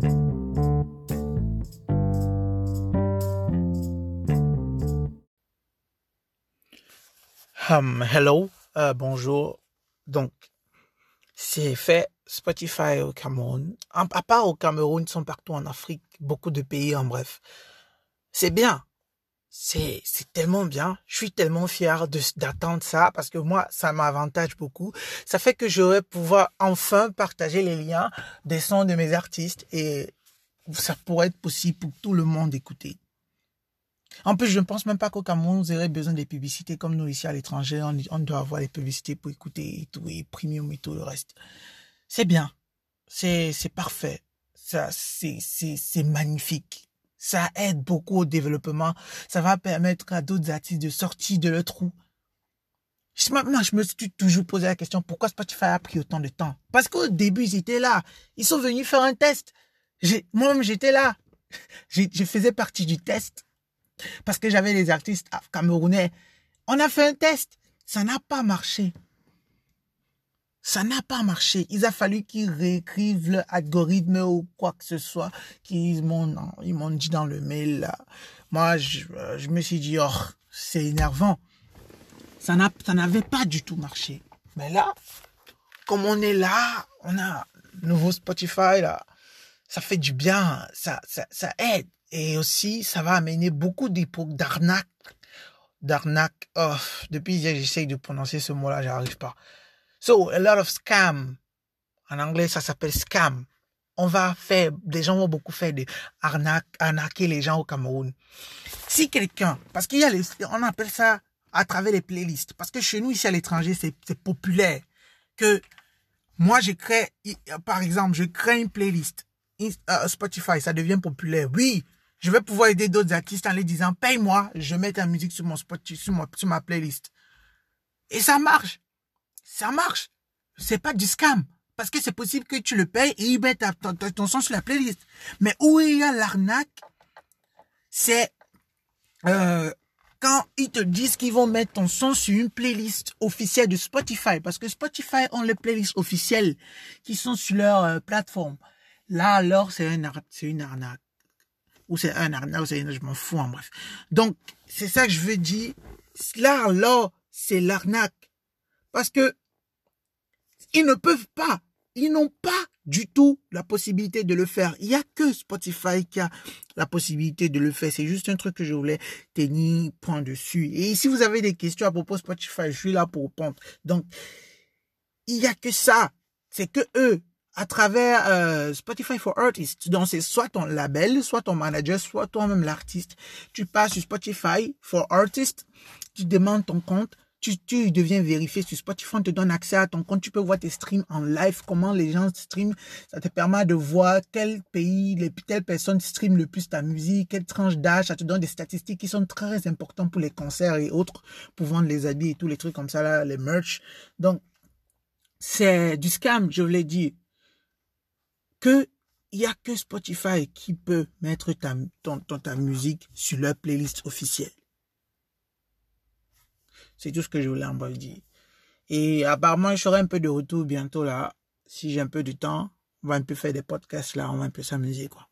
Hello, bonjour. Donc, c'est fait Spotify au Cameroun. À part au Cameroun, ils sont partout en Afrique, beaucoup de pays en bref. C'est bien. C'est tellement bien. Je suis tellement fier d'attendre ça parce que moi, ça m'avantage beaucoup. Ça fait que je vais pouvoir enfin partager les liens des sons de mes artistes et ça pourrait être possible pour tout le monde d'écouter. En plus, je ne pense même pas qu'au Cameroun, vous aurez besoin des publicités comme nous ici à l'étranger. On doit avoir les publicités pour écouter et tout, et premium et tout le reste. C'est bien. C'est parfait. Ça, c'est magnifique. Ça aide beaucoup au développement. Ça va permettre à d'autres artistes de sortir de leur trou. Maintenant, je me suis toujours posé la question, pourquoi Spotify a pris autant de temps? Parce qu'au début, ils étaient là. Ils sont venus faire un test. Moi-même, j'étais là. Je faisais partie du test. Parce que j'avais des artistes camerounais. On a fait un test. Ça n'a pas marché. Ça n'a pas marché. Il a fallu qu'ils réécrivent l'algorithme ou quoi que ce soit qu'ils m'ont dit dans le mail là. Moi, je me suis dit, oh, c'est énervant. Ça n'avait pas du tout marché. Mais là, comme on est là, on a nouveau Spotify là. Ça fait du bien. Ça aide. Et aussi, ça va amener beaucoup d'arnaques. Oh, depuis hier, j'essaye de prononcer ce mot-là, j'arrive pas. So, a lot of scam. En anglais, ça s'appelle scam. Des gens vont beaucoup faire des arnaquer les gens au Cameroun. Si quelqu'un, parce on appelle ça à travers les playlists. Parce que chez nous, ici à l'étranger, c'est populaire. Que moi, par exemple, je crée une playlist. Spotify, ça devient populaire. Oui. Je vais pouvoir aider d'autres artistes en les disant, paye-moi, je mets ta musique sur mon Spotify, sur ma playlist. Et ça marche. Ça marche. C'est pas du scam. Parce que c'est possible que tu le payes et ils mettent ton son sur la playlist. Mais où il y a l'arnaque, c'est quand ils te disent qu'ils vont mettre ton son sur une playlist officielle de Spotify. Parce que Spotify ont les playlists officielles qui sont sur leur plateforme. Là, alors, c'est une arnaque. Ou c'est un arnaque, je m'en fous, en bref. Donc, c'est ça que je veux dire. Là, alors, c'est l'arnaque. Parce que, ils ne peuvent pas. Ils n'ont pas du tout la possibilité de le faire. Il n'y a que Spotify qui a la possibilité de le faire. C'est juste un truc que je voulais tenir point dessus. Et si vous avez des questions à propos de Spotify, je suis là pour répondre. Donc, il n'y a que ça. C'est que eux, à travers Spotify for Artists. Donc, c'est soit ton label, soit ton manager, soit toi-même l'artiste. Tu passes sur Spotify for Artists, tu demandes ton compte, tu deviens vérifié sur Spotify, on te donne accès à ton compte, tu peux voir tes streams en live, comment les gens streament. Ça te permet de voir quel pays, telle personne stream le plus ta musique, quelle tranche d'âge. Ça te donne des statistiques qui sont très importantes pour les concerts et autres, pour vendre les habits et tous les trucs comme ça, là, les merch. Donc, c'est du scam, je vous l'ai dit. Il y a que Spotify qui peut mettre ta musique sur leur playlist officielle. C'est tout ce que je voulais en bref dire. Et apparemment, je serai un peu de retour bientôt là. Si j'ai un peu de temps, on va un peu faire des podcasts là, on va un peu s'amuser quoi.